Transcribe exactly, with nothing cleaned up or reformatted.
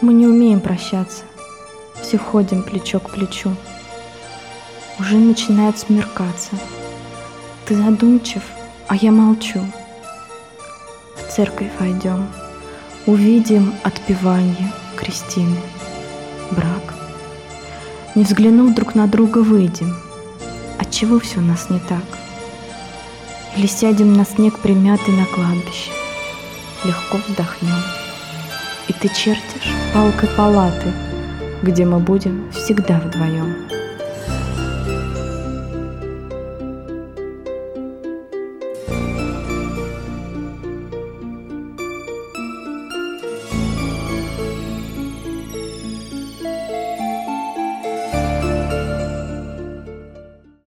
мы не умеем прощаться, все ходим плечо к плечу. Уже начинает смеркаться. Ты задумчив, а я молчу. В церковь войдем, увидим отпевание Кристины, брак. Не взглянув друг на друга, выйдем. Отчего все у нас не так? Или сядем на снег, примятый на кладбище, легко вздохнем, и ты чертишь палкой палаты, где мы будем всегда вдвоем.